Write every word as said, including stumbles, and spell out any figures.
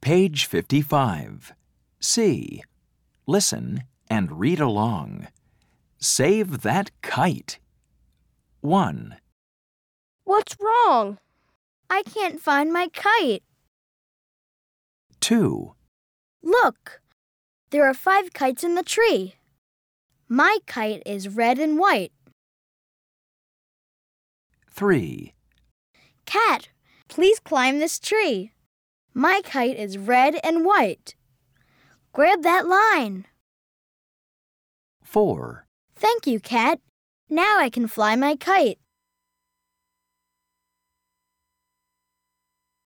Page fifty-five. C. Listen and read along. Save that kite. one. What's wrong? I can't find my kite. two. Look, there are five kites in the tree. My kite is red and white. three. Cat, please climb this tree. My kite is red and white. Grab that line. four. Thank you, Cat. Now I can fly my kite.